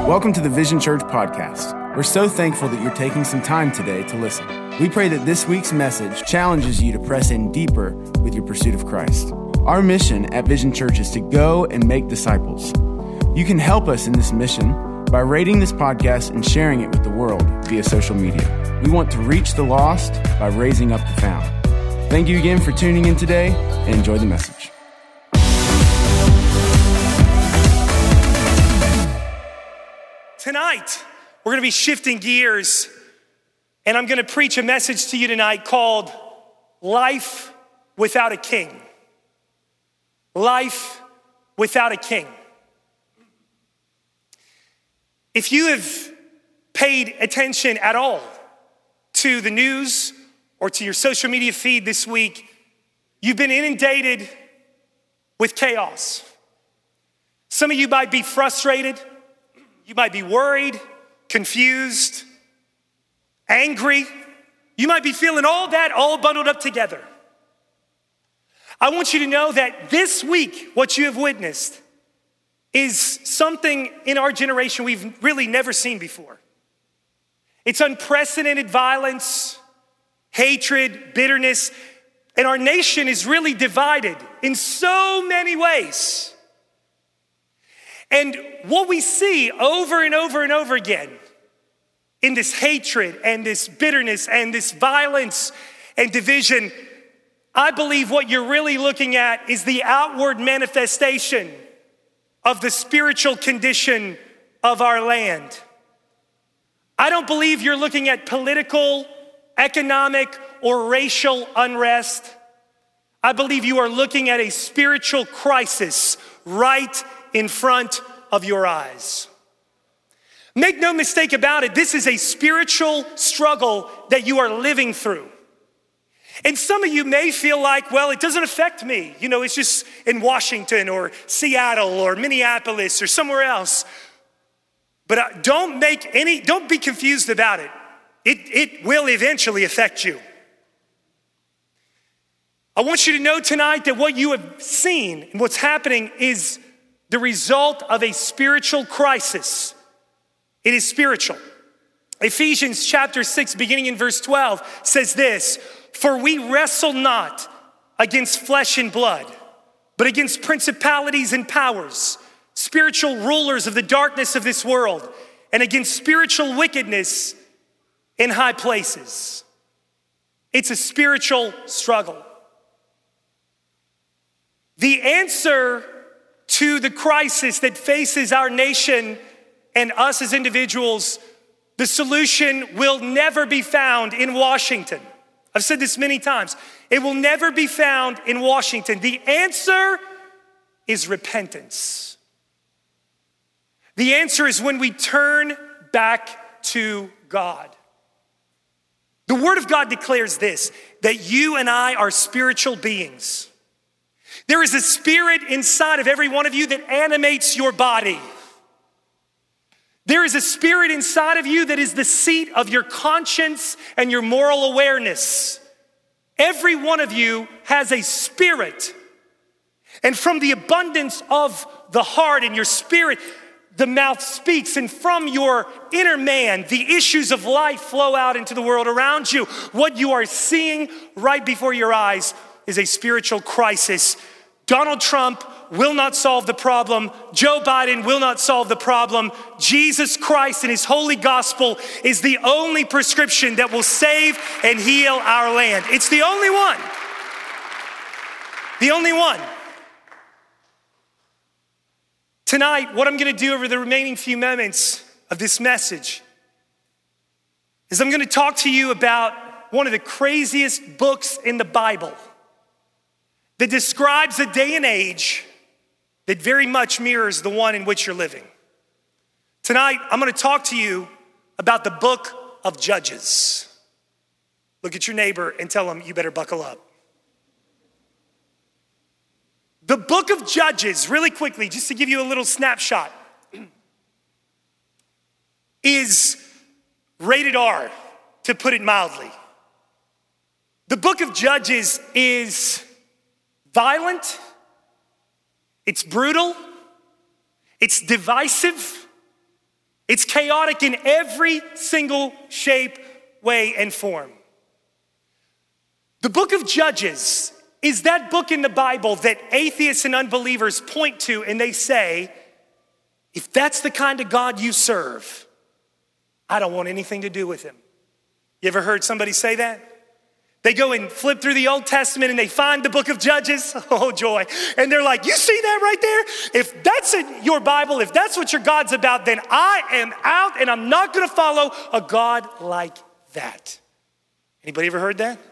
Welcome to the Vision Church podcast. We're so thankful that you're taking some time today to listen. We pray that this week's message challenges you to press in deeper with your pursuit of Christ. Our mission at Vision Church is to go and make disciples. You can help us in this mission by rating this podcast and sharing it with the world via social media. We want to reach the lost by raising up the found. Thank you again for tuning in today and enjoy the message. Tonight, we're going to be shifting gears, and I'm going to preach a message to you tonight called Life Without a King. Life Without a King. If you have paid attention at all to the news or to your social media feed this week, you've been inundated with chaos. Some of you might be frustrated. You might be worried, confused, angry. You might be feeling all that all bundled up together. I want you to know that this week, what you have witnessed is something in our generation we've really never seen before. It's unprecedented violence, hatred, bitterness, and our nation is really divided in so many ways. And what we see over and over and over again in this hatred and this bitterness and this violence and division, I believe what you're really looking at is the outward manifestation of the spiritual condition of our land. I don't believe you're looking at political, economic, or racial unrest. I believe you are looking at a spiritual crisis right in front of your eyes. Make no mistake about it, this is a spiritual struggle that you are living through. And some of you may feel like, well, it doesn't affect me. You know, it's just in Washington or Seattle or Minneapolis or somewhere else. But don't be confused about it. It will eventually affect you. I want you to know tonight that what you have seen and what's happening is the result of a spiritual crisis. It is spiritual. Ephesians chapter 6, beginning in verse 12, says this: "For we wrestle not against flesh and blood, but against principalities and powers, spiritual rulers of the darkness of this world, and against spiritual wickedness in high places." It's a spiritual struggle. The answer to the crisis that faces our nation and us as individuals, the solution will never be found in Washington. I've said this many times. It will never be found in Washington. The answer is repentance. The answer is when we turn back to God. The Word of God declares this, that you and I are spiritual beings. There is a spirit inside of every one of you that animates your body. There is a spirit inside of you that is the seat of your conscience and your moral awareness. Every one of you has a spirit. And from the abundance of the heart and your spirit, the mouth speaks. And from your inner man, the issues of life flow out into the world around you. What you are seeing right before your eyes is a spiritual crisis. Donald Trump will not solve the problem. Joe Biden will not solve the problem. Jesus Christ and his holy gospel is the only prescription that will save and heal our land. It's the only one. The only one. Tonight, what I'm going to do over the remaining few moments of this message is I'm going to talk to you about one of the craziest books in the Bible that describes a day and age that very much mirrors the one in which you're living. Tonight, I'm going to talk to you about the book of Judges. Look at your neighbor and tell him, you better buckle up. The book of Judges, really quickly, just to give you a little snapshot, is rated R, to put it mildly. The book of Judges is violent, it's brutal, it's divisive, It's chaotic in every single shape, way, and form. The book of Judges is that book in the Bible that atheists and unbelievers point to and they say, if that's the kind of God you serve, I don't want anything to do with him. You ever heard somebody say that? They go and flip through the Old Testament and they find the book of Judges. Oh, joy. And they're like, you see that right there? If that's your Bible, if that's what your God's about, then I am out and I'm not going to follow a God like that. Anybody ever heard that?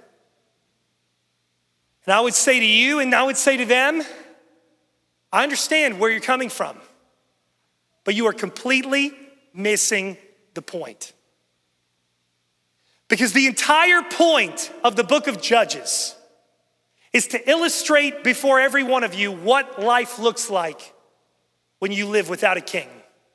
And I would say to you and I would say to them, I understand where you're coming from, but you are completely missing the point. Because the entire point of the book of Judges is to illustrate before every one of you what life looks like when you live without a king.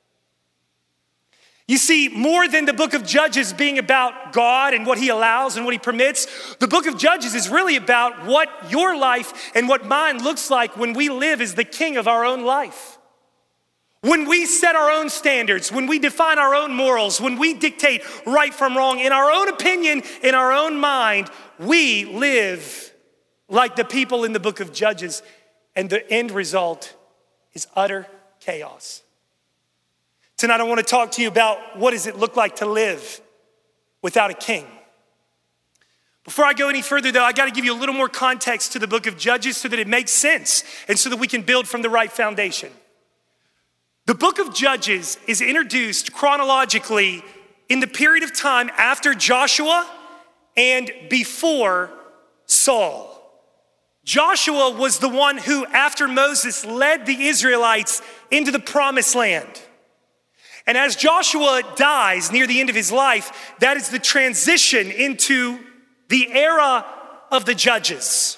You see, more than the book of Judges being about God and what he allows and what he permits, the book of Judges is really about what your life and what mine looks like when we live as the king of our own life. When we set our own standards, when we define our own morals, when we dictate right from wrong, in our own opinion, in our own mind, we live like the people in the book of Judges, and the end result is utter chaos. Tonight I want to talk to you about what does it look like to live without a king. Before I go any further though, I got to give you a little more context to the book of Judges so that it makes sense and so that we can build from the right foundation. The book of Judges is introduced chronologically in the period of time after Joshua and before Saul. Joshua was the one who, after Moses, led the Israelites into the promised land. And as Joshua dies near the end of his life, that is the transition into the era of the Judges.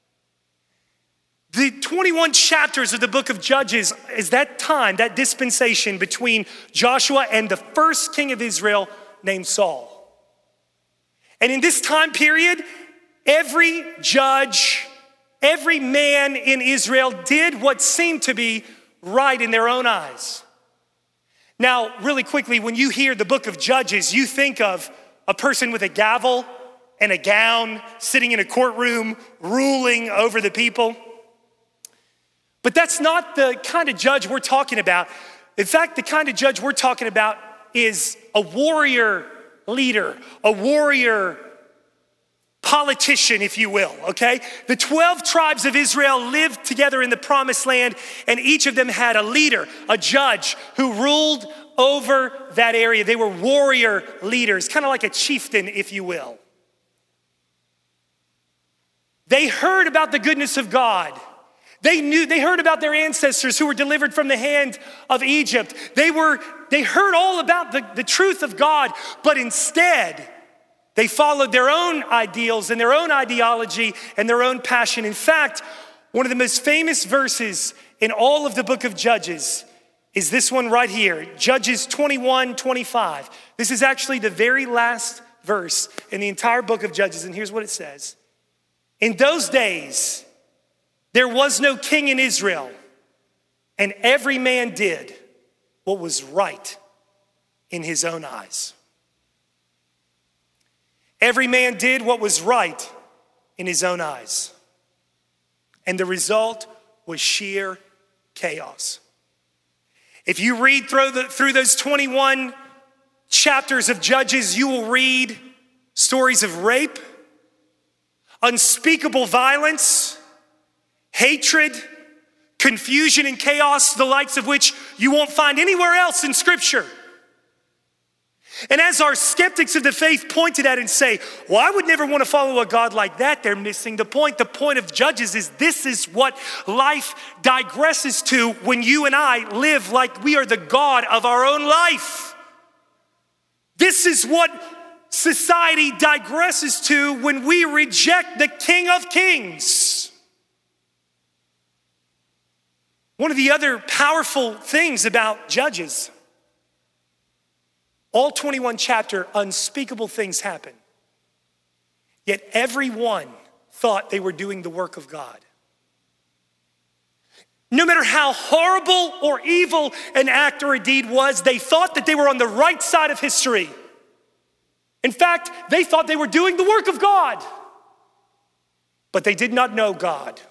The 21 chapters of the book of Judges is that time, that dispensation between Joshua and the first king of Israel named Saul. And in this time period, every judge, every man in Israel did what seemed to be right in their own eyes. Now, really quickly, when you hear the book of Judges, you think of a person with a gavel and a gown sitting in a courtroom ruling over the people. But that's not the kind of judge we're talking about. In fact, the kind of judge we're talking about is a warrior leader, a warrior politician, if you will, okay? The 12 tribes of Israel lived together in the promised land, and each of them had a leader, a judge who ruled over that area. They were warrior leaders, kind of like a chieftain, if you will. They heard about the goodness of God. They heard about their ancestors who were delivered from the hand of Egypt. They heard all about the truth of God, but instead, they followed their own ideals and their own ideology and their own passion. In fact, one of the most famous verses in all of the book of Judges is this one right here, Judges 21:25. This is actually the very last verse in the entire book of Judges, and here's what it says. In those days, there was no king in Israel, and every man did what was right in his own eyes. Every man did what was right in his own eyes. And the result was sheer chaos. If you read through those 21 chapters of Judges, you will read stories of rape, unspeakable violence, hatred, confusion, and chaos, the likes of which you won't find anywhere else in Scripture. And as our skeptics of the faith pointed at and say, well, I would never want to follow a God like that, they're missing the point. The point of Judges is this is what life digresses to when you and I live like we are the God of our own life. This is what society digresses to when we reject the King of Kings. One of the other powerful things about Judges, all 21 chapter, unspeakable things happen. Yet everyone thought they were doing the work of God. No matter how horrible or evil an act or a deed was, they thought that they were on the right side of history. In fact, they thought they were doing the work of God, but they did not know God.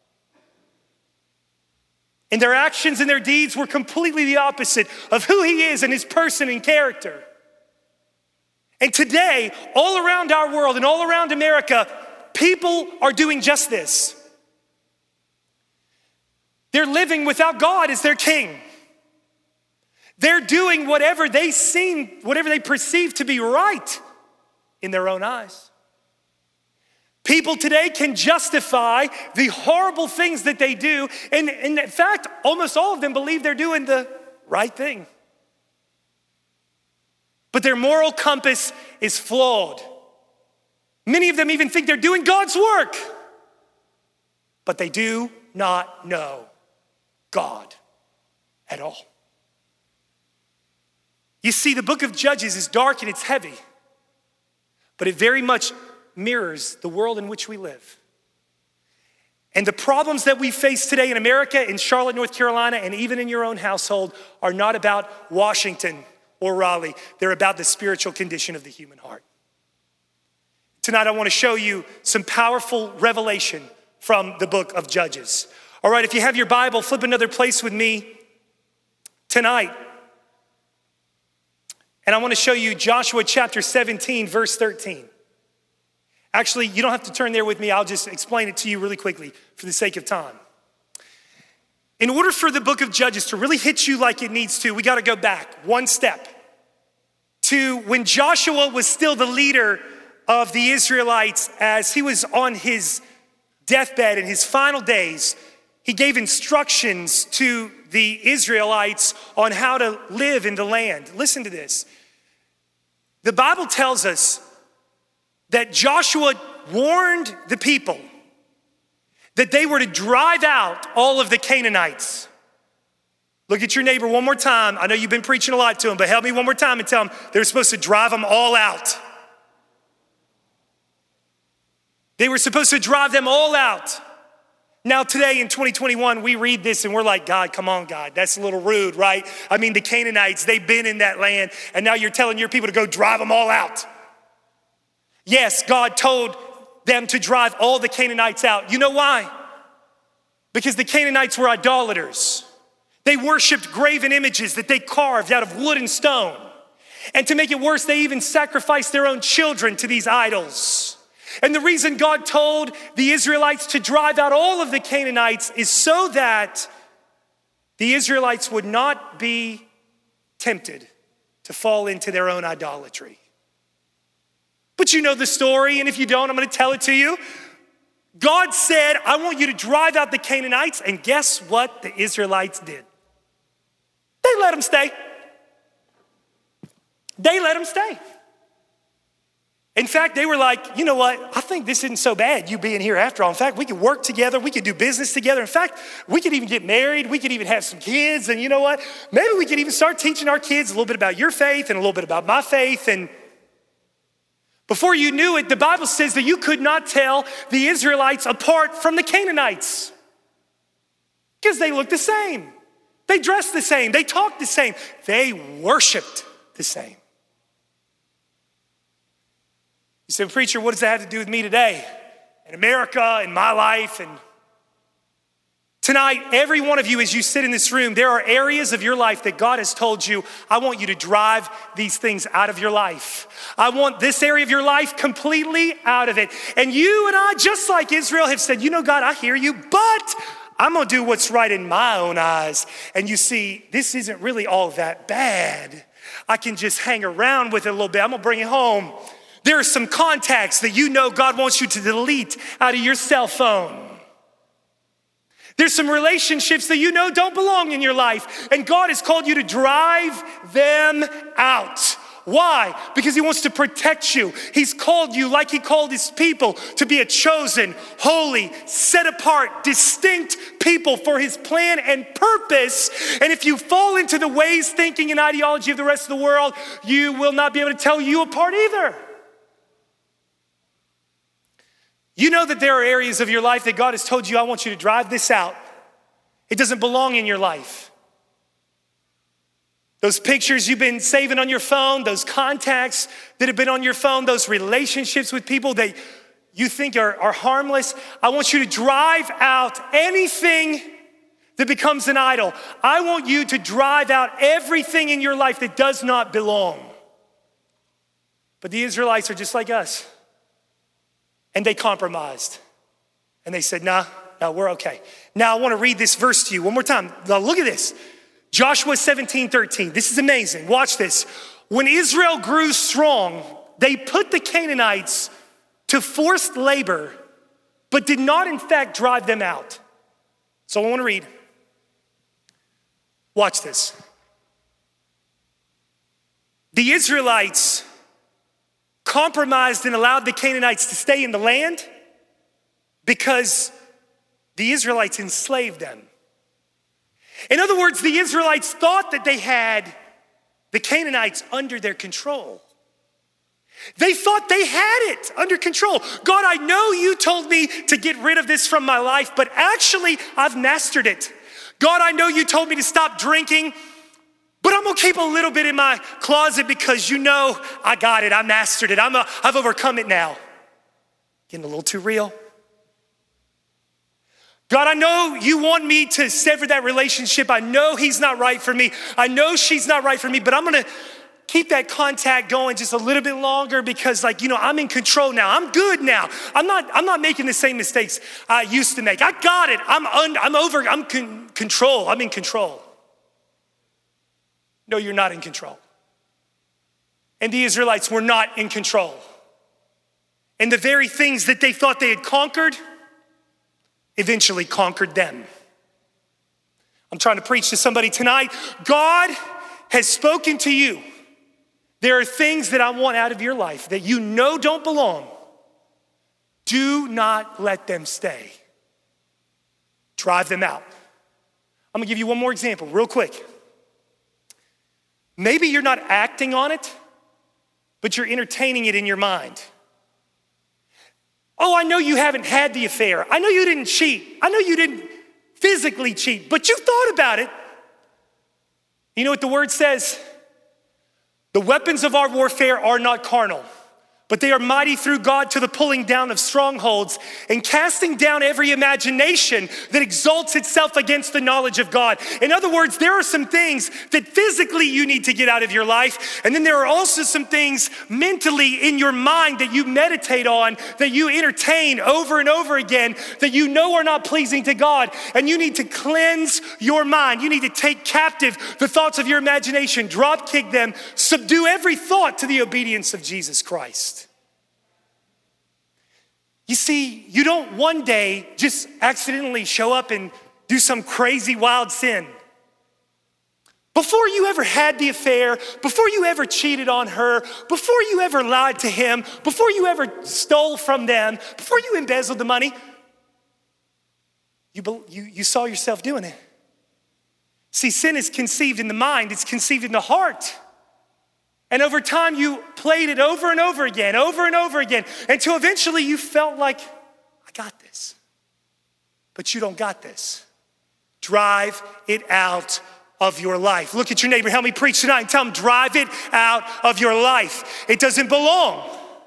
And their actions and their deeds were completely the opposite of who he is and his person and character. And today, all around our world and all around America, people are doing just this. They're living without God as their king. They're doing whatever they perceive to be right in their own eyes. People today can justify the horrible things that they do. And in fact, almost all of them believe they're doing the right thing. But their moral compass is flawed. Many of them even think they're doing God's work. But they do not know God at all. You see, the book of Judges is dark and it's heavy, but it very much mirrors the world in which we live. And the problems that we face today in America, in Charlotte, North Carolina, and even in your own household are not about Washington or Raleigh. They're about the spiritual condition of the human heart. Tonight, I want to show you some powerful revelation from the book of Judges. All right, if you have your Bible, flip another place with me tonight. And I want to show you Joshua chapter 17, verse 13. Actually, you don't have to turn there with me. I'll just explain it to you really quickly for the sake of time. In order for the book of Judges to really hit you like it needs to, we got to go back one step to when Joshua was still the leader of the Israelites as he was on his deathbed in his final days. He gave instructions to the Israelites on how to live in the land. Listen to this. The Bible tells us that Joshua warned the people that they were to drive out all of the Canaanites. Look at your neighbor one more time. I know you've been preaching a lot to him, but help me one more time and tell them they're supposed to drive them all out. They were supposed to drive them all out. Now today in 2021, we read this and we're like, God, come on, God, that's a little rude, right? I mean, the Canaanites, they've been in that land and now you're telling your people to go drive them all out. Yes, God told them to drive all the Canaanites out. You know why? Because the Canaanites were idolaters. They worshiped graven images that they carved out of wood and stone. And to make it worse, they even sacrificed their own children to these idols. And the reason God told the Israelites to drive out all of the Canaanites is so that the Israelites would not be tempted to fall into their own idolatry. But you know the story, and if you don't, I'm going to tell it to you. God said, I want you to drive out the Canaanites, and guess what the Israelites did? They let them stay. They let them stay. In fact, they were like, you know what? I think this isn't so bad, you being here after all. In fact, we could work together. We could do business together. In fact, we could even get married. We could even have some kids. And you know what? Maybe we could even start teaching our kids a little bit about your faith and a little bit about my faith. And before you knew it, the Bible says that you could not tell the Israelites apart from the Canaanites because they looked the same. They dressed the same. They talked the same. They worshiped the same. You say, preacher, what does that have to do with me today? In America, in my life? And tonight, every one of you, as you sit in this room, there are areas of your life that God has told you, I want you to drive these things out of your life. I want this area of your life completely out of it. And you and I, just like Israel, have said, you know, God, I hear you, but I'm gonna do what's right in my own eyes. And you see, this isn't really all that bad. I can just hang around with it a little bit. I'm gonna bring it home. There are some contacts that you know God wants you to delete out of your cell phone. There's some relationships that you know don't belong in your life, and God has called you to drive them out. Why? Because he wants to protect you. He's called you, like he called his people, to be a chosen, holy, set apart, distinct people for his plan and purpose. And if you fall into the ways, thinking, and ideology of the rest of the world, you will not be able to tell you apart either. You know that there are areas of your life that God has told you, I want you to drive this out. It doesn't belong in your life. Those pictures you've been saving on your phone, those contacts that have been on your phone, those relationships with people that you think are harmless, I want you to drive out anything that becomes an idol. I want you to drive out everything in your life that does not belong. But the Israelites are just like us. And they compromised. And they said, no, we're okay. Now I want to read this verse to you one more time. Now look at this. Joshua 17:13. This is amazing. Watch this. When Israel grew strong, they put the Canaanites to forced labor, but did not in fact drive them out. So I want to read. Watch this. The Israelites compromised and allowed the Canaanites to stay in the land because the Israelites enslaved them. In other words, the Israelites thought that they had the Canaanites under their control. They thought they had it under control. God, I know you told me to get rid of this from my life, but actually I've mastered it. God, I know you told me to stop drinking, but I'm gonna keep a little bit in my closet because you know I got it, I mastered it, I've overcome it now. Getting a little too real. God, I know you want me to sever that relationship. I know he's not right for me. I know she's not right for me, but I'm gonna keep that contact going just a little bit longer because I'm in control now. I'm good now. I'm not making the same mistakes I used to make. I got it. I'm control. I'm in control. No, you're not in control. And the Israelites were not in control. And the very things that they thought they had conquered eventually conquered them. I'm trying to preach to somebody tonight. God has spoken to you. There are things that I want out of your life that you know don't belong. Do not let them stay. Drive them out. I'm gonna give you one more example real quick. Maybe you're not acting on it, but you're entertaining it in your mind. Oh, I know you haven't had the affair. I know you didn't cheat. I know you didn't physically cheat, but you thought about it. You know what the word says? The weapons of our warfare are not carnal, but they are mighty through God to the pulling down of strongholds and casting down every imagination that exalts itself against the knowledge of God. In other words, there are some things that physically you need to get out of your life. And then there are also some things mentally in your mind that you meditate on, that you entertain over and over again, that you know are not pleasing to God. And you need to cleanse your mind. You need to take captive the thoughts of your imagination, drop kick them, subdue every thought to the obedience of Jesus Christ. You see, you don't one day just accidentally show up and do some crazy wild sin. Before you ever had the affair, before you ever cheated on her, before you ever lied to him, before you ever stole from them, before you embezzled the money, you saw yourself doing it. See, sin is conceived in the mind, it's conceived in the heart. And over time, you played it over and over again, until eventually you felt like, I got this. But you don't got this. Drive it out of your life. Look at your neighbor, help me preach tonight, and tell him, drive it out of your life. It doesn't belong.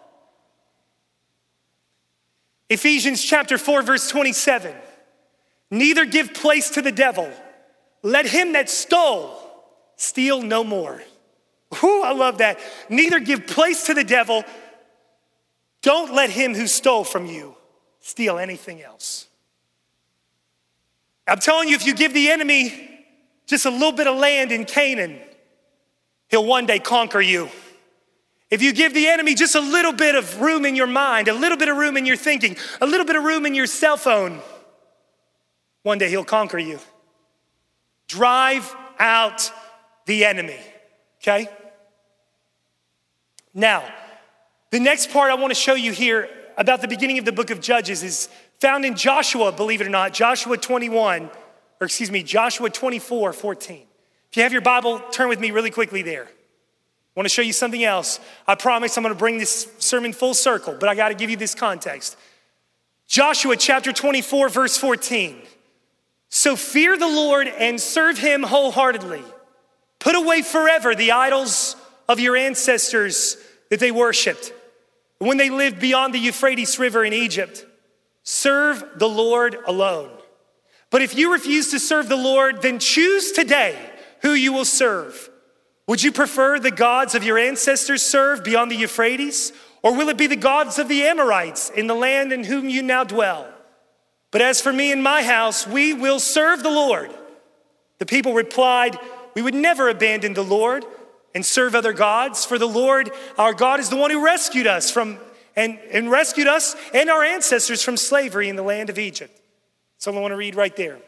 Ephesians chapter 4, verse 27. Neither give place to the devil. Let him that stole steal no more. Ooh, I love that. Neither give place to the devil. Don't let him who stole from you steal anything else. I'm telling you, if you give the enemy just a little bit of land in Canaan, he'll one day conquer you. If you give the enemy just a little bit of room in your mind, a little bit of room in your thinking, a little bit of room in your cell phone, one day he'll conquer you. Drive out the enemy, okay? Now, the next part I want to show you here about the beginning of the book of Judges is found in Joshua, believe it or not, Joshua 24:14. If you have your Bible, turn with me really quickly there. I want to show you something else. I promise I'm going to bring this sermon full circle, but I got to give you this context. Joshua chapter 24, verse 14. So fear the Lord and serve him wholeheartedly. Put away forever the idols of your ancestors that they worshiped when they lived beyond the Euphrates River in Egypt. Serve the Lord alone. But if you refuse to serve the Lord, then choose today who you will serve. Would you prefer the gods of your ancestors served beyond the Euphrates? Or will it be the gods of the Amorites in the land in whom you now dwell? But as for me and my house, we will serve the Lord. The people replied, we would never abandon the Lord and serve other gods, for the Lord our God is the one who rescued us from and rescued us and our ancestors from slavery in the land of Egypt. So I want to read right there.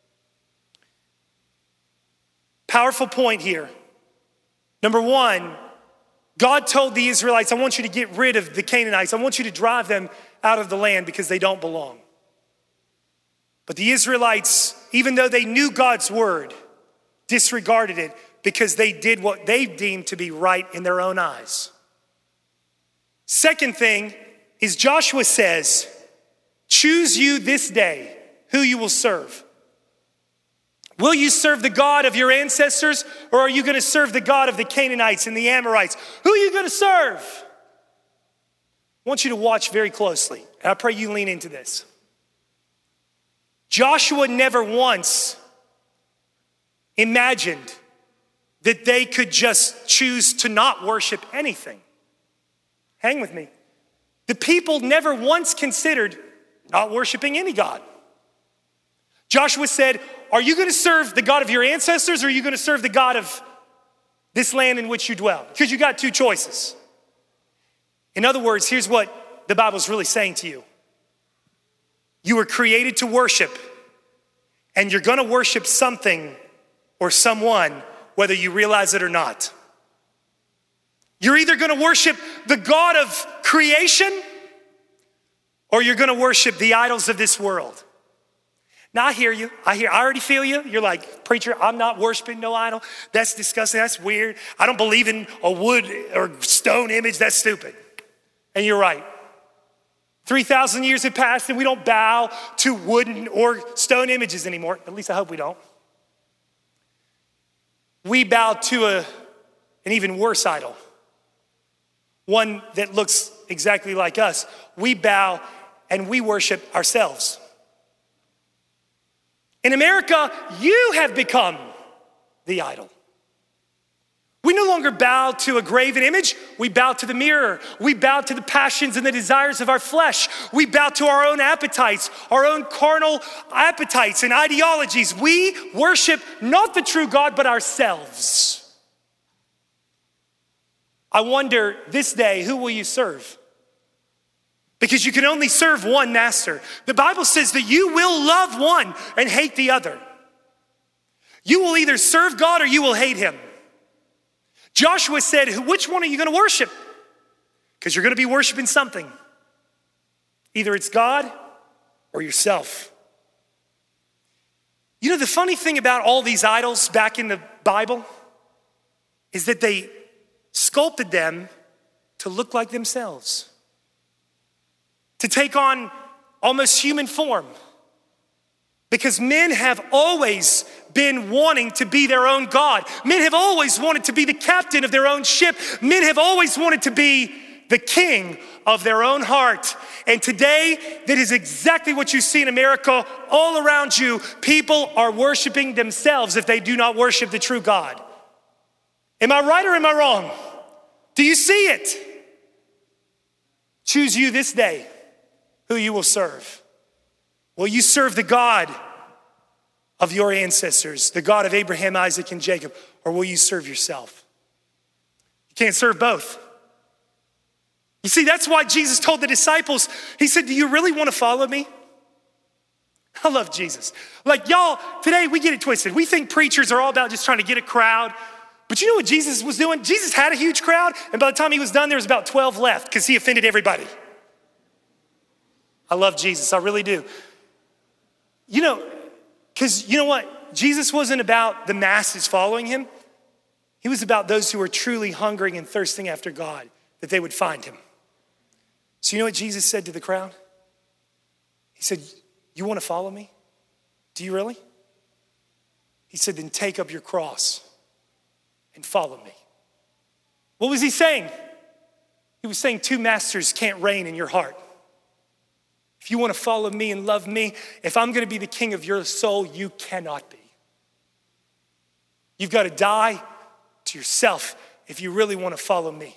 Powerful point here. Number one, God told the Israelites, I want you to get rid of the Canaanites. I want you to drive them out of the land because they don't belong. But the Israelites, even though they knew God's word, disregarded it because they did what they deemed to be right in their own eyes. Second thing is Joshua says, choose you this day who you will serve. Will you serve the God of your ancestors, or are you going to serve the God of the Canaanites and the Amorites? Who are you going to serve? I want you to watch very closely, and I pray you lean into this. Joshua never once imagined that they could just choose to not worship anything. Hang with me. The people never once considered not worshiping any God. Joshua said, are you going to serve the God of your ancestors, or are you going to serve the God of this land in which you dwell? Because you got two choices. In other words, here's what the Bible's really saying to you. You were created to worship, and you're going to worship something or someone, whether you realize it or not. You're either going to worship the God of creation, or you're going to worship the idols of this world. Now I hear you. I already feel you. You're like, preacher, I'm not worshiping no idol. That's disgusting. That's weird. I don't believe in a wood or stone image. That's stupid. And you're right. 3,000 years have passed and we don't bow to wooden or stone images anymore. At least I hope we don't. We bow to an even worse idol. One that looks exactly like us. We bow and we worship ourselves. In America, you have become the idol. We no longer bow to a graven image. We bow to the mirror. We bow to the passions and the desires of our flesh. We bow to our own appetites, our own carnal appetites and ideologies. We worship not the true God, but ourselves. I wonder this day, who will you serve? Because you can only serve one master. The Bible says that you will love one and hate the other. You will either serve God or you will hate him. Joshua said, which one are you going to worship? Because you're going to be worshiping something. Either it's God or yourself. You know, the funny thing about all these idols back in the Bible is that they sculpted them to look like themselves, to take on almost human form. Because men have always been wanting to be their own God. Men have always wanted to be the captain of their own ship. Men have always wanted to be the king of their own heart. And today, that is exactly what you see in America. All around you, people are worshiping themselves if they do not worship the true God. Am I right or am I wrong? Do you see it? Choose you this day who you will serve. Will you serve the God of your ancestors, the God of Abraham, Isaac, and Jacob, or will you serve yourself? You can't serve both. You see, that's why Jesus told the disciples, he said, do you really want to follow me? I love Jesus. Like y'all, today we get it twisted. We think preachers are all about just trying to get a crowd. But you know what Jesus was doing? Jesus had a huge crowd, and by the time he was done, there was about 12 left because he offended everybody. I love Jesus, I really do. You know, because you know what? Jesus wasn't about the masses following him. He was about those who were truly hungering and thirsting after God, that they would find him. So you know what Jesus said to the crowd? He said, you want to follow me? Do you really? He said, then take up your cross and follow me. What was he saying? He was saying two masters can't reign in your heart. If you want to follow me and love me, if I'm going to be the king of your soul, you cannot be. You've got to die to yourself if you really want to follow me.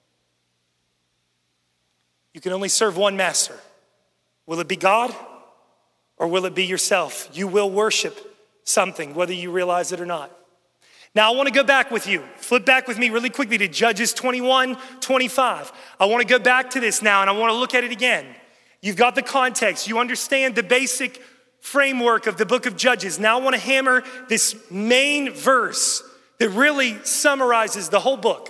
You can only serve one master. Will it be God or will it be yourself? You will worship something, whether you realize it or not. Now, I want to go back with you. Flip back with me really quickly to Judges 21:25. I want to go back to this now and I want to look at it again. You've got the context. You understand the basic framework of the book of Judges. Now I want to hammer this main verse that really summarizes the whole book.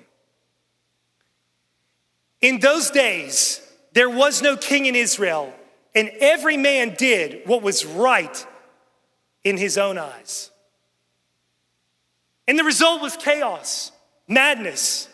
In those days, there was no king in Israel, and every man did what was right in his own eyes. And the result was chaos, madness.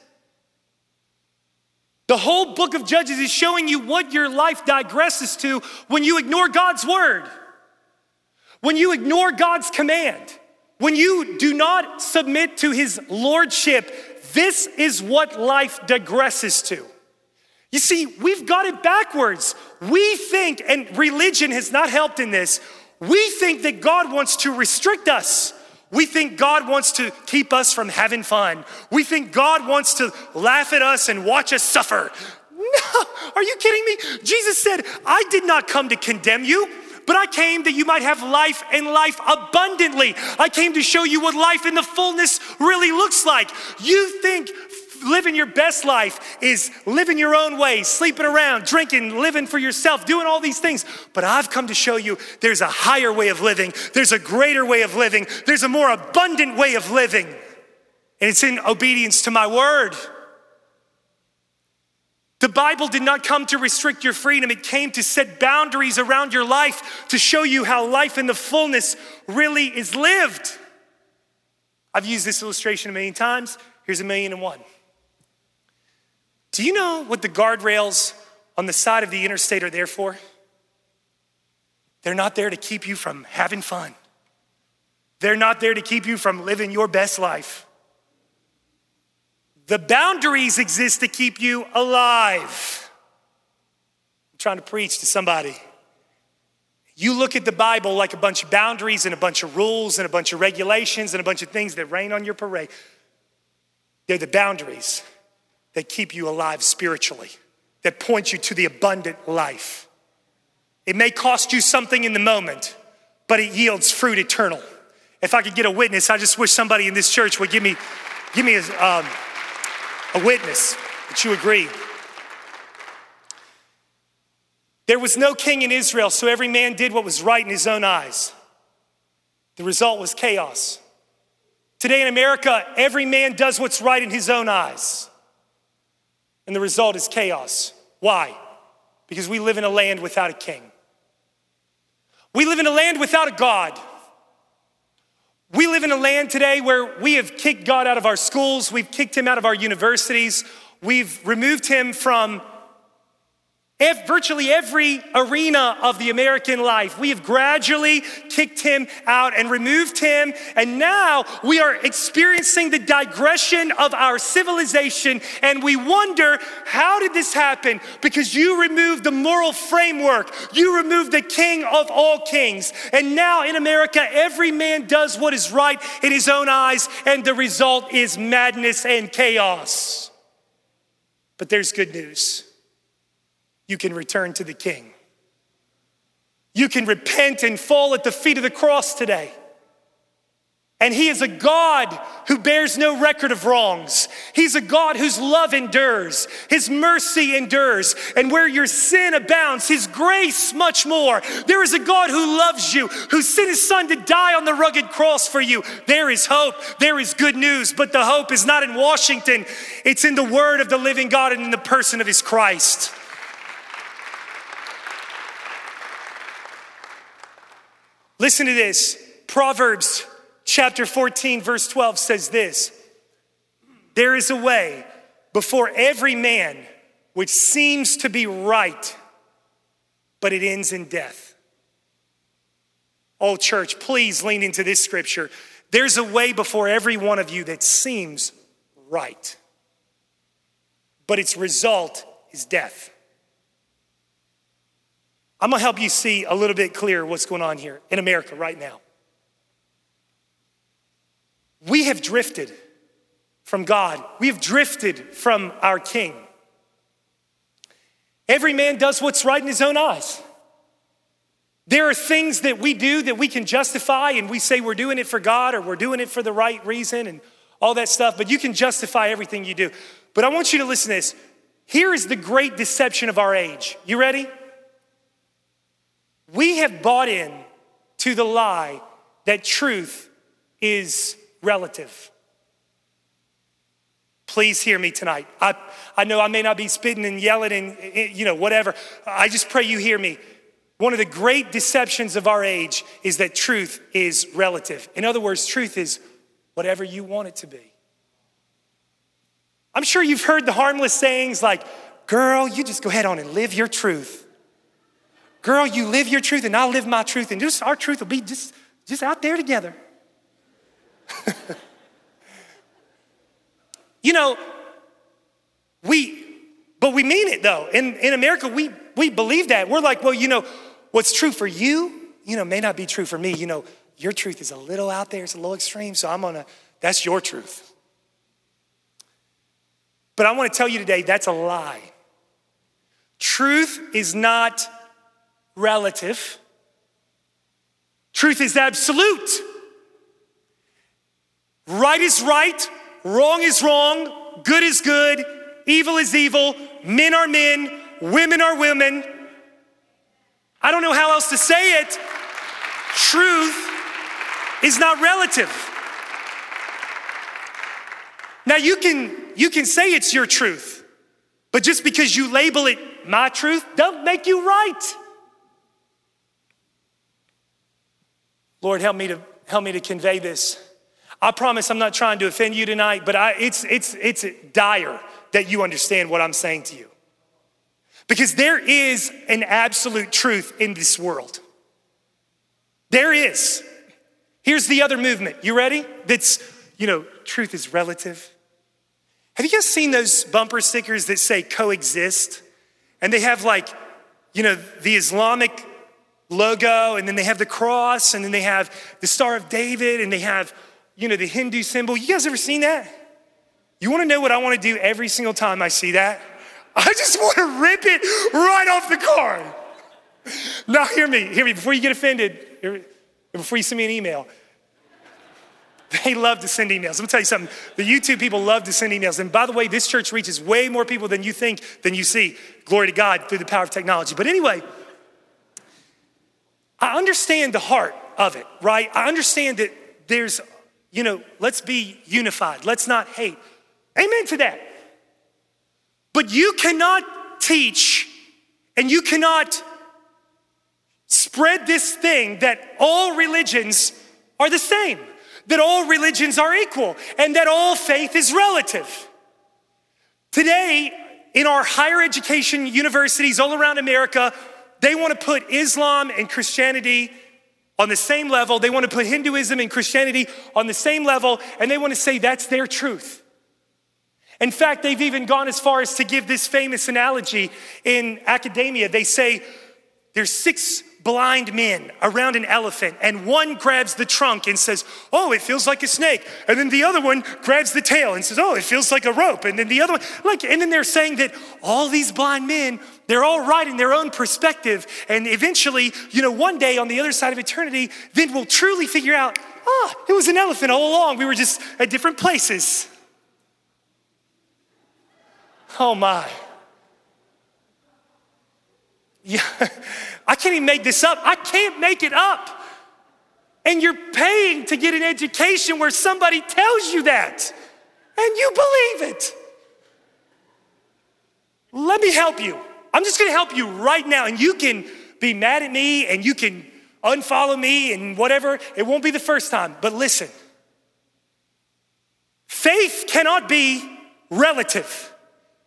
The whole book of Judges is showing you what your life digresses to when you ignore God's word, when you ignore God's command, when you do not submit to his lordship. This is what life digresses to. You see, we've got it backwards. We think, and religion has not helped in this, we think that God wants to restrict us. We think God wants to keep us from having fun. We think God wants to laugh at us and watch us suffer. No, are you kidding me? Jesus said, I did not come to condemn you, but I came that you might have life and life abundantly. I came to show you what life in the fullness really looks like. You think living your best life is living your own way, sleeping around, drinking, living for yourself, doing all these things. But I've come to show you there's a higher way of living. There's a greater way of living. There's a more abundant way of living. And it's in obedience to my word. The Bible did not come to restrict your freedom. It came to set boundaries around your life to show you how life in the fullness really is lived. I've used this illustration a million times. Here's 1,000,001. Do you know what the guardrails on the side of the interstate are there for? They're not there to keep you from having fun. They're not there to keep you from living your best life. The boundaries exist to keep you alive. I'm trying to preach to somebody. You look at the Bible like a bunch of boundaries and a bunch of rules and a bunch of regulations and a bunch of things that rain on your parade. They're the boundaries that keep you alive spiritually, that point you to the abundant life. It may cost you something in the moment, but it yields fruit eternal. If I could get a witness, I just wish somebody in this church would give me a witness that you agree. There was no king in Israel, so every man did what was right in his own eyes. The result was chaos. Today in America, every man does what's right in his own eyes. And the result is chaos. Why? Because we live in a land without a king. We live in a land without a God. We live in a land today where we have kicked God out of our schools. We've kicked him out of our universities. We've removed him from virtually every arena of the American life. We have gradually kicked him out and removed him. And now we are experiencing the digression of our civilization. And we wonder, how did this happen? Because you removed the moral framework. You removed the king of all kings. And now in America, every man does what is right in his own eyes. And the result is madness and chaos. But there's good news. You can return to the king. You can repent and fall at the feet of the cross today. And he is a God who bears no record of wrongs. He's a God whose love endures, his mercy endures, and where your sin abounds, his grace much more. There is a God who loves you, who sent his son to die on the rugged cross for you. There is hope, there is good news, but the hope is not in Washington. It's in the word of the living God and in the person of his Christ. Listen to this. Proverbs chapter 14, verse 12 says this. There is a way before every man which seems to be right, but it ends in death. Oh, church, please lean into this scripture. There's a way before every one of you that seems right, but its result is death. I'm gonna help you see a little bit clearer what's going on here in America right now. We have drifted from God. We have drifted from our King. Every man does what's right in his own eyes. There are things that we do that we can justify, and we say we're doing it for God or we're doing it for the right reason and all that stuff, but you can justify everything you do. But I want you to listen to this. Here is the great deception of our age. You ready? We have bought in to the lie that truth is relative. Please hear me tonight. I know I may not be spitting and yelling and whatever. I just pray you hear me. One of the great deceptions of our age is that truth is relative. In other words, truth is whatever you want it to be. I'm sure you've heard the harmless sayings like, girl, you just go ahead on and live your truth. Girl, you live your truth and I'll live my truth, and just our truth will be just out there together. But we mean it though. In America, we believe that. We're like, well, what's true for you, may not be true for me. Your truth is a little out there, it's a little extreme, so that's your truth. But I want to tell you today, that's a lie. Truth is not relative. Truth is absolute. Right is right, wrong is wrong, good is good, evil is evil, men are men, women are women. I don't know how else to say it. Truth is not relative. Now you can say it's your truth, but just because you label it my truth, don't make you right. Lord, help me to convey this. I promise I'm not trying to offend you tonight, but it's dire that you understand what I'm saying to you. Because there is an absolute truth in this world. There is. Here's the other movement. You ready? That's, truth is relative. Have you guys seen those bumper stickers that say coexist? And they have the Islamic logo, and then they have the cross, and then they have the Star of David, and they have, the Hindu symbol. You guys ever seen that? You want to know what I want to do every single time I see that? I just want to rip it right off the card. Now hear me, before you get offended, before you send me an email. They love to send emails. Let me tell you something. The YouTube people love to send emails. And by the way, this church reaches way more people than you think, than you see. Glory to God through the power of technology. But anyway, I understand the heart of it, right? I understand that there's, let's be unified. Let's not hate. Amen to that. But you cannot teach and you cannot spread this thing that all religions are the same, that all religions are equal, and that all faith is relative. Today, in our higher education universities all around America, they want to put Islam and Christianity on the same level. They want to put Hinduism and Christianity on the same level, and they want to say that's their truth. In fact, they've even gone as far as to give this famous analogy in academia. They say there's 6 blind men around an elephant, and one grabs the trunk and says, oh, it feels like a snake. And then the other one grabs the tail and says, oh, it feels like a rope. And then the other one, and then they're saying that all these blind men, they're all right in their own perspective. And eventually, one day on the other side of eternity, then we'll truly figure out, it was an elephant all along. We were just at different places. Oh my. Yeah, I can't even make this up. I can't make it up. And you're paying to get an education where somebody tells you that, and you believe it. Let me help you. I'm just gonna help you right now, and you can be mad at me and you can unfollow me and whatever. It won't be the first time, but listen. Faith cannot be relative.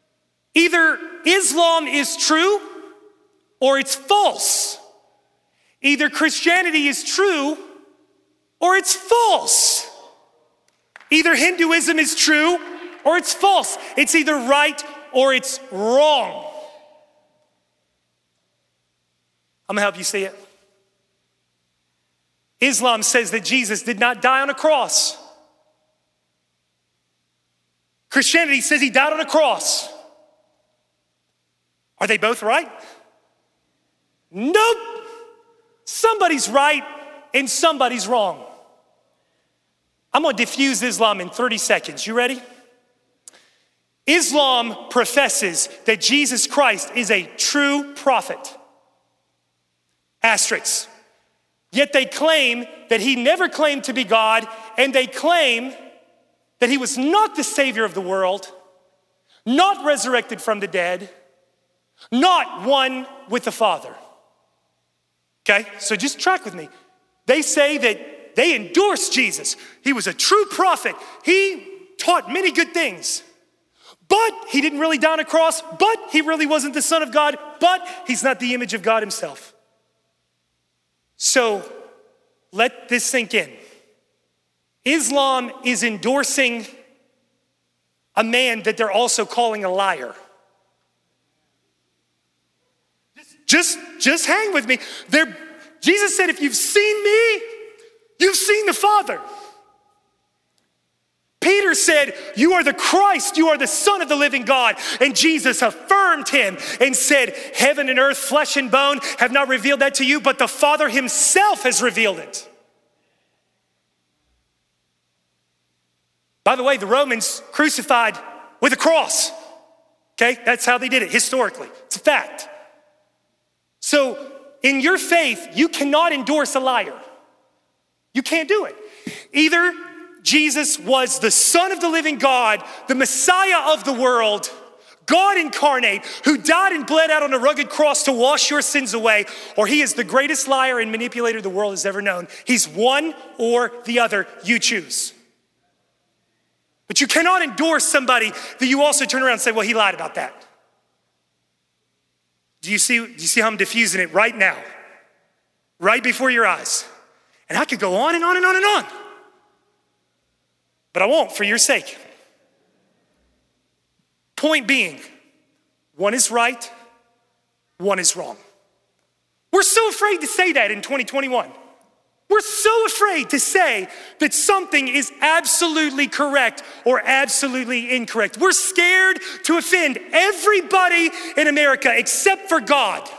Either Islam is true or it's false. Either Christianity is true or it's false. Either Hinduism is true or it's false. It's either right or it's wrong. I'm gonna help you see it. Islam says that Jesus did not die on a cross. Christianity says he died on a cross. Are they both right? Nope. Somebody's right and somebody's wrong. I'm gonna diffuse Islam in 30 seconds. You ready? Islam professes that Jesus Christ is a true prophet. Asterisk. Yet they claim that he never claimed to be God, and they claim that he was not the Savior of the world, not resurrected from the dead, not one with the Father. Okay, so just track with me. They say that they endorse Jesus. He was a true prophet. He taught many good things, but he didn't really die on a cross, but he really wasn't the Son of God, but he's not the image of God himself. So let this sink in. Islam is endorsing a man that they're also calling a liar. Just hang with me. Jesus said, if you've seen me, you've seen the Father. Peter said, you are the Christ, you are the Son of the living God. And Jesus affirmed him and said, heaven and earth, flesh and bone have not revealed that to you, but the Father himself has revealed it. By the way, the Romans crucified with a cross. Okay, that's how they did it historically. It's a fact. So in your faith, you cannot endorse a liar. You can't do it. Either Jesus was the Son of the living God, the Messiah of the world, God incarnate, who died and bled out on a rugged cross to wash your sins away, or he is the greatest liar and manipulator the world has ever known. He's one or the other. You choose. But you cannot endorse somebody that you also turn around and say, well, he lied about that. Do you see how I'm diffusing it right now? Right before your eyes. And I could go on and on and on and on. But I won't for your sake. Point being, one is right, one is wrong. We're so afraid to say that in 2021. We're so afraid to say that something is absolutely correct or absolutely incorrect. We're scared to offend everybody in America except for God.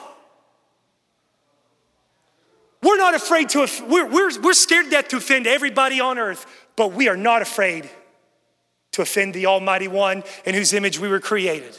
We're not afraid to, we're scared to death to offend everybody on earth, but we are not afraid to offend the Almighty One in whose image we were created.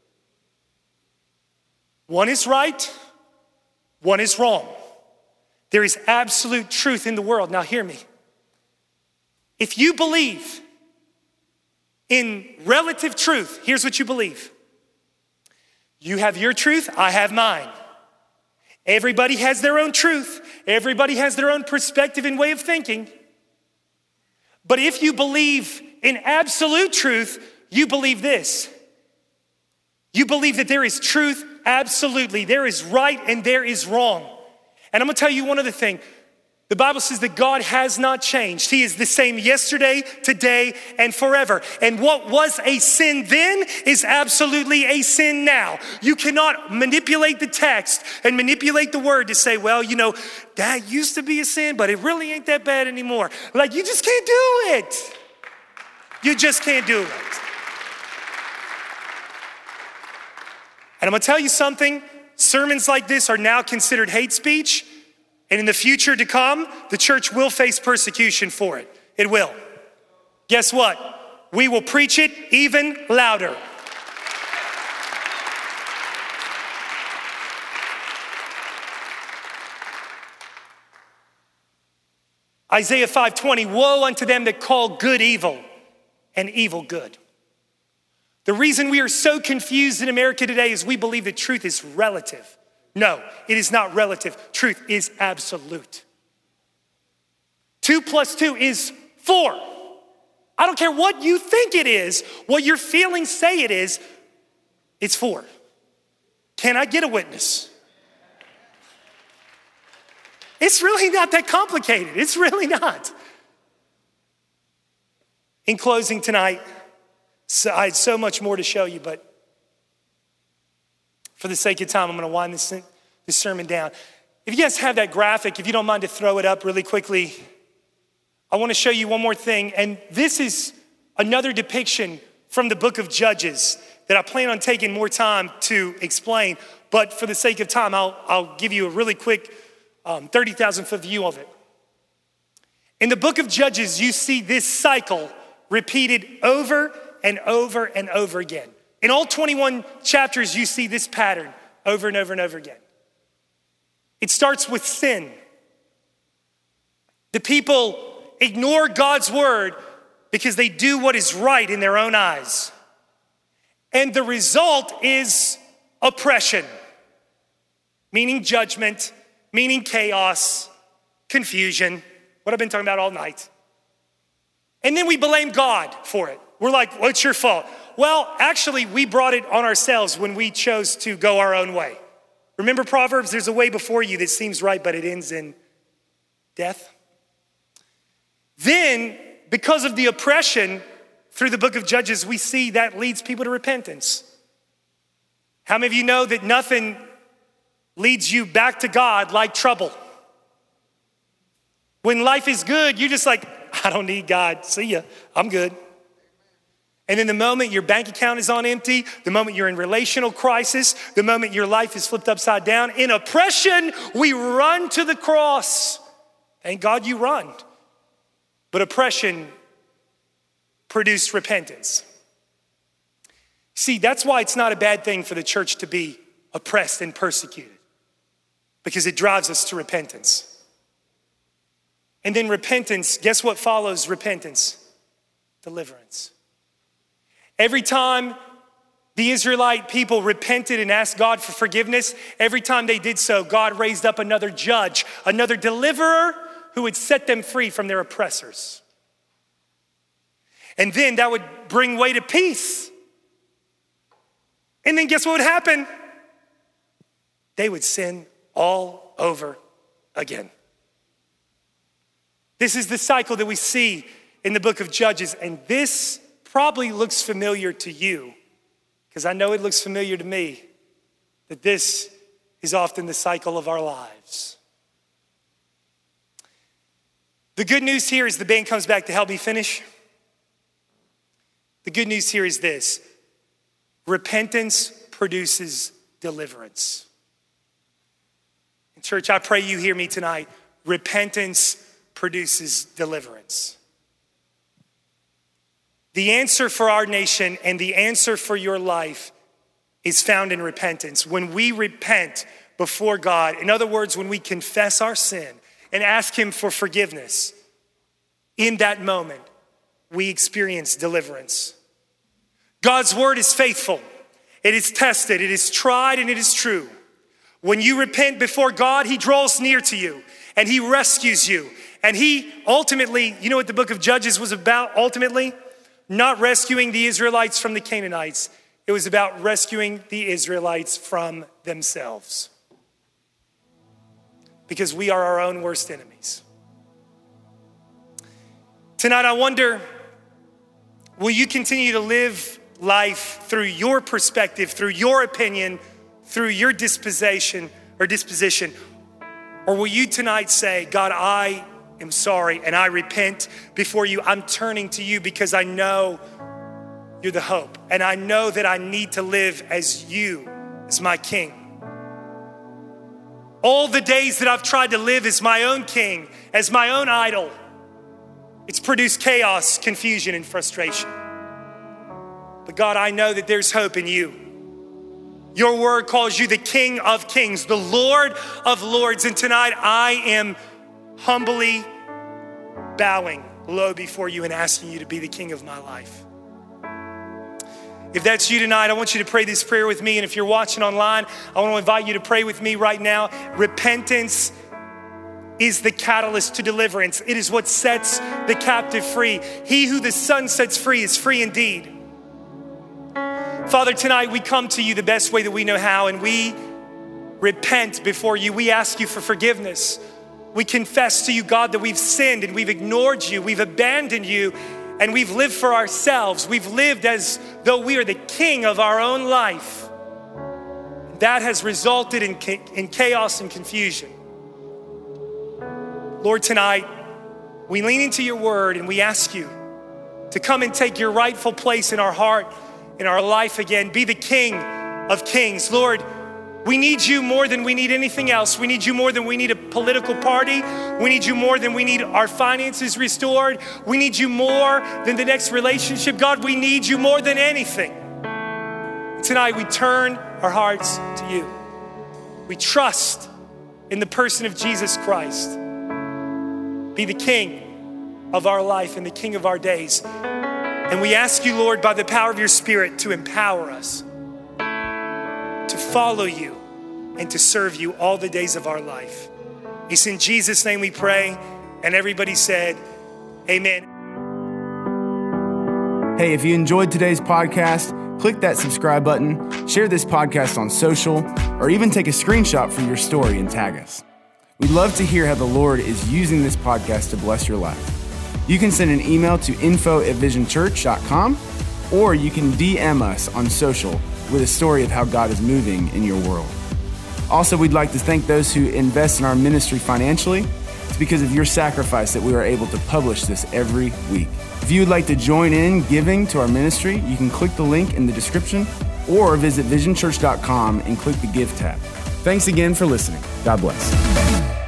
One is right, one is wrong. There is absolute truth in the world. Now hear me. If you believe in relative truth, here's what you believe. You have your truth, I have mine. Everybody has their own truth. Everybody has their own perspective and way of thinking. But if you believe in absolute truth, you believe this. You believe that there is truth absolutely. There is right and there is wrong. And I'm gonna tell you one other thing. The Bible says that God has not changed. He is the same yesterday, today, and forever. And what was a sin then is absolutely a sin now. You cannot manipulate the text and manipulate the word to say, well, you know, that used to be a sin, but it really ain't that bad anymore. Like, you just can't do it. You just can't do it. And I'm gonna tell you something. Sermons like this are now considered hate speech, and in the future to come, the church will face persecution for it. It will. Guess what? We will preach it even louder. Isaiah 5:20, woe unto them that call good evil and evil good. The reason we are so confused in America today is we believe that truth is relative. No, it is not relative. Truth is absolute. 2 + 2 is 4. I don't care what you think it is, what your feelings say it is, it's 4. Can I get a witness? It's really not that complicated. It's really not. In closing tonight, I had so much more to show you, but for the sake of time, I'm going to wind this sermon down. If you guys have that graphic, if you don't mind to throw it up really quickly, I want to show you one more thing. And this is another depiction from the book of Judges that I plan on taking more time to explain. But for the sake of time, I'll give you a really quick 30,000 foot view of it. In the book of Judges, you see this cycle repeated over and over and over again. In all 21 chapters, you see this pattern over and over and over again. It starts with sin. The people ignore God's word because they do what is right in their own eyes. And the result is oppression, meaning judgment, meaning chaos, confusion, what I've been talking about all night. And then we blame God for it. We're like, well, it's your fault. Well, actually, we brought it on ourselves when we chose to go our own way. Remember Proverbs, there's a way before you that seems right, but it ends in death. Then, because of the oppression through the book of Judges, we see that leads people to repentance. How many of you know that nothing leads you back to God like trouble? When life is good, you're just like, I don't need God. See ya, I'm good. And then the moment your bank account is on empty, the moment you're in relational crisis, the moment your life is flipped upside down, in oppression, we run to the cross. Thank God you run. But oppression produced repentance. See, that's why it's not a bad thing for the church to be oppressed and persecuted, because it drives us to repentance. And then repentance, guess what follows repentance? Deliverance. Every time the Israelite people repented and asked God for forgiveness, every time they did so, God raised up another judge, another deliverer who would set them free from their oppressors. And then that would bring way to peace. And then guess what would happen? They would sin all over again. This is the cycle that we see in the book of Judges, and this probably looks familiar to you, because I know it looks familiar to me, that this is often the cycle of our lives. The good news here is the band comes back to help me finish. The good news here is this: repentance produces deliverance. And church, I pray you hear me tonight. Repentance produces deliverance. The answer for our nation and the answer for your life is found in repentance. When we repent before God, in other words, when we confess our sin and ask him for forgiveness, in that moment, we experience deliverance. God's word is faithful. It is tested, it is tried, and it is true. When you repent before God, he draws near to you and he rescues you. And he ultimately, you know what the book of Judges was about ultimately? Not rescuing the Israelites from the Canaanites. It was about rescuing the Israelites from themselves. Because we are our own worst enemies. Tonight, I wonder, will you continue to live life through your perspective, through your opinion, through your disposition? Or will you tonight say, God, I am sorry and I repent before you. I'm turning to you because I know you're the hope. And I know that I need to live as you, as my king. All the days that I've tried to live as my own king, as my own idol, it's produced chaos, confusion, and frustration. But God, I know that there's hope in you. Your word calls you the King of Kings, the Lord of Lords. And tonight I am humbly bowing low before you and asking you to be the king of my life. If that's you tonight, I want you to pray this prayer with me. And if you're watching online, I want to invite you to pray with me right now. Repentance is the catalyst to deliverance. It is what sets the captive free. He who the Son sets free is free indeed. Father, tonight we come to you the best way that we know how, and we repent before you. We ask you for forgiveness. We confess to you, God, that we've sinned and we've ignored you, we've abandoned you, and we've lived for ourselves. We've lived as though we are the king of our own life. That has resulted in chaos and confusion. Lord, tonight, we lean into your word and we ask you to come and take your rightful place in our heart, in our life again. Be the King of Kings. Lord, we need you more than we need anything else. We need you more than we need a political party. We need you more than we need our finances restored. We need you more than the next relationship. God, we need you more than anything. Tonight, we turn our hearts to you. We trust in the person of Jesus Christ. Be the King of our life and the King of our days. And we ask you, Lord, by the power of your Spirit, to empower us to follow you and to serve you all the days of our life. It's in Jesus' name we pray. And everybody said, amen. Hey, if you enjoyed today's podcast, click that subscribe button, share this podcast on social, or even take a screenshot for your story and tag us. We'd love to hear how the Lord is using this podcast to bless your life. You can send an email to info@visionchurch.com, or you can DM us on social with a story of how God is moving in your world. Also, we'd like to thank those who invest in our ministry financially. It's because of your sacrifice that we are able to publish this every week. If you would like to join in giving to our ministry, you can click the link in the description or visit visionchurch.com and click the Give tab. Thanks again for listening. God bless.